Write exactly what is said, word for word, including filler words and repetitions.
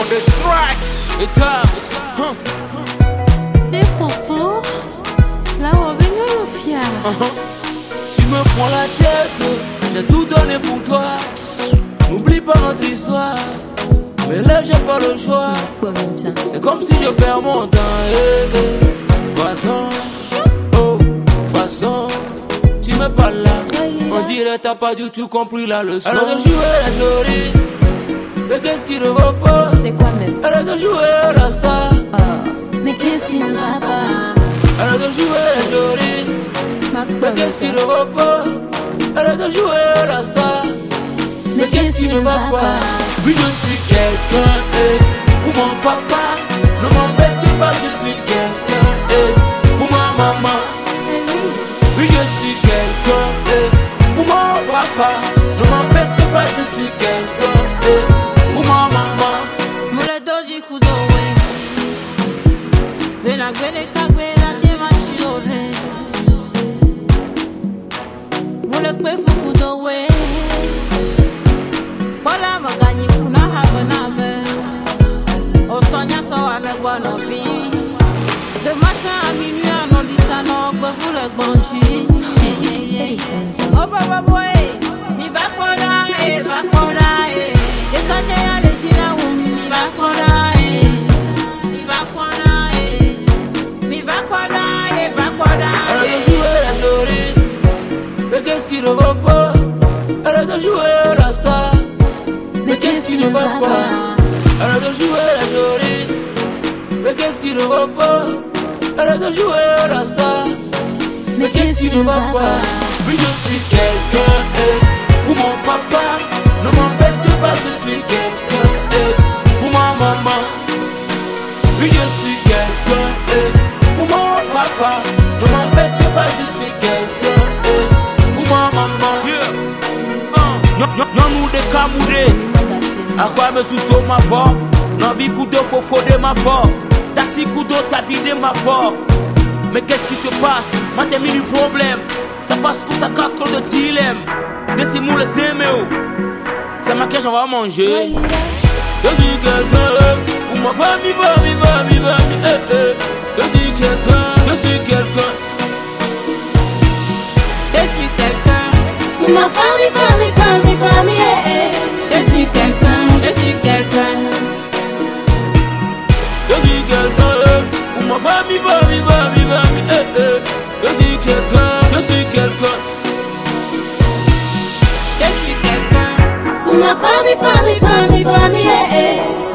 the track. Et taps. Huh. C'est popo. Là où on le fier. Uh-huh. Tu me prends la tête, j'ai tout donné pour toi. N'oublie pas notre histoire. Mais là j'ai pas le choix. C'est comme si je perds mon temps. Eh, eh. Façon, oh, façon, tu me parles là. On dirait t'as pas du tout compris la leçon. Arrête de jouer la glorie. Mais qu'est-ce qui ne va pas? C'est quoi même? Arrête de jouer la star. Oh. Mais qu'est-ce qui ne va pas? Arrête de jouer la glorie. Mais qu'est-ce qui ne va pas? Arrête de jouer la star. Mais qu'est-ce qui ne va pas? Oui, je suis quelqu'un, eh. Pour mon papa, ne m'embête pas, je suis quelqu'un, eh. Pour ma maman, oui, je suis quelqu'un, eh. Pour mon papa, ne m'embête pas, je suis quelqu'un, eh. Pour ma maman. Moule doji kudowe. Bena gwene kagwe la dema shirole. Moule kwe fukudowe. Bola magani kuna habana me. Osonya so ame bono bi. De matin à minuit à non disano kwe fule gbanchi. Oh baba boy, mi bakoda eh bakoda eh. Ekanye ya lechila wumi mi bakoda eh. Mi bakoda eh. Mi bakoda eh bakoda eh. Arrête de jouer la glorie. Mais qu'est-ce qui ne va pas? Arrête de jouer la star. Mais qu'est-ce qui ne va pas? Arrête de jouer la glorie. Mais qu'est-ce qui ne va pas? Arrête de jouer la star. Mais qu'est-ce qui ne va pas? Oui, je suis quelqu'un, eh. Pour mon papa, ne m'embête pas, je suis quelqu'un, eh. Pour ma maman, oui, je suis quelqu'un, eh. Pour mon papa, ne m'embête pas, je suis quelqu'un, eh. Pour ma maman, yeah. uh. Non, non, non, nous de Camoudé. À quoi me sous ma voix? Non, vie couteau, faut fauder ma voix. T'as si couteau, t'as vidé ma voix. Mais qu'est-ce qui se passe? Moi, t'as mis du problème. Ça passe où ça cacle de dilemme. De ces moules, c'est méo. C'est ma cache, on va manger. Je suis quelqu'un. Pour ma famille, famille, famille, famille. Eh, eh. Je suis quelqu'un. Je suis quelqu'un. Je suis quelqu'un. Pour ma famille, famille, famille, famille. Eh, eh. Je suis quelqu'un. Je suis quelqu'un. Je suis quelqu'un. Pour ma famille, famille, famille, famille. Eh, eh. Je suis quelqu'un. Je suis quelqu'un. Je suis quelqu'un. Pour ma famille, famille, famille, famille. Eh, eh.